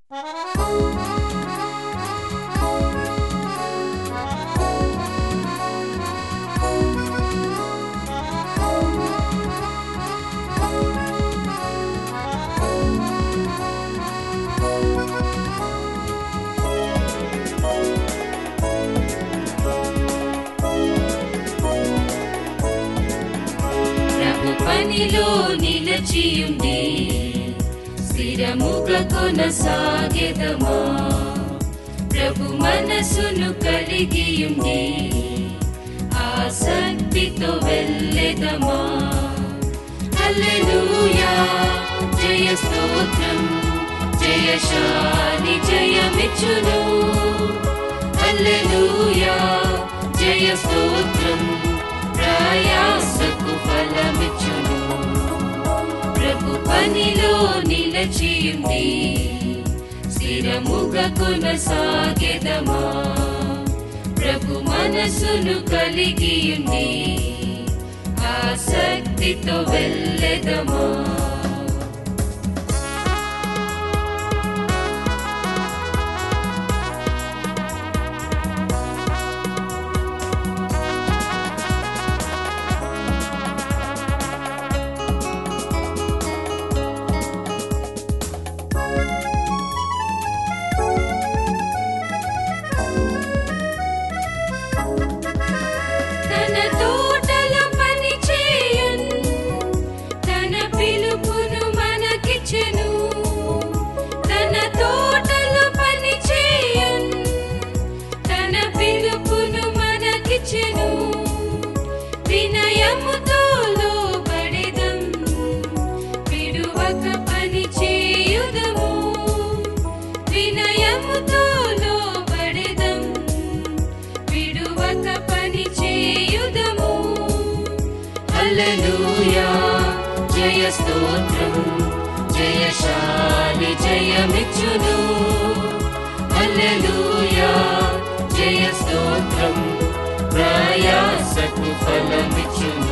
పనిలో నిలచియుండి స్థిరముగా కొనసాగెదమా. ప్రభు మనసును కలిగియుండి ఆసక్తితో వెళ్ళెదమా. హల్లెలూయా జయ స్తోత్రం, జయశాలి జయమిచ్చును. హల్లెలూయా జయ స్తోత్రం, ప్రయాసకు ఫలమిచ్చును. ప్రభు పనిలో నిలచియుండి స్థిరముగా కొనసాగెదమా. ప్రభు మనసును కలిగియుండి ఆసక్తితో వెళ్ళెదమా. వినయముతో లోబడెదం, విడువక పని చేయుదము. వినయముతో లోబడెదం, విడువక పని చేయుదము. హల్లెలూయా జయ స్తోత్రం, జయశాలి జయమిచ్చును. హల్లెలూయా జయ స్తోత్రం, ప్రయాసకు ఫలమిచ్చును.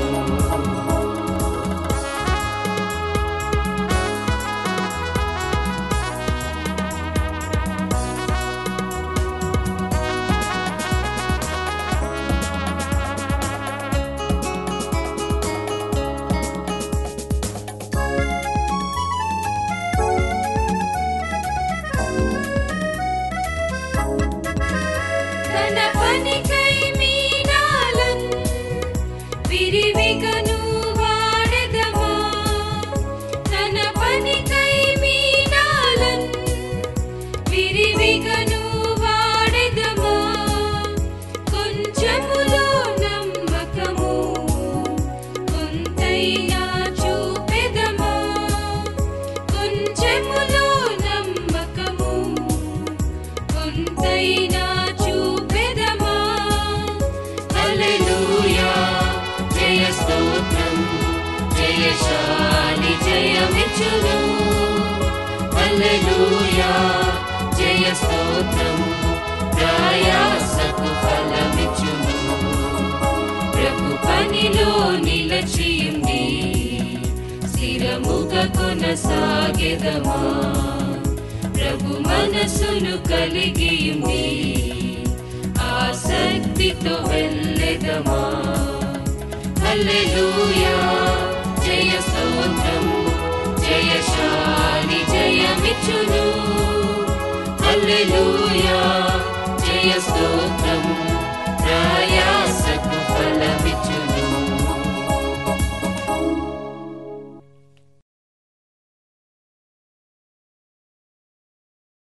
తన పనికై మీనాలన్ విరివిగను వాడెదమా. తన పనికై మీనాలన్ విరివిగను వాడెదమా. కొంచెములో నమ్మకము కొంతైనా చూపెదమా. కొంచెములో నమ్మకము కొంతైనా చూపెదమా. హల్లెలూయా జయ స్తోత్రం, జయశాలి జయమిచ్చును. హల్లెలూయా జయ స్తోత్రం, ప్రయాసకు ఫలమిచ్చును. ప్రభు పనిలో నిలచియుండి స్థిరముగా కొనసాగెదమా. ప్రభు మనసును కలిగియుండి ఆసక్తితో వెళ్ళెదమా. హల్లెలూయా జయ స్తోత్రం, జయశాలి జయమిచ్చును.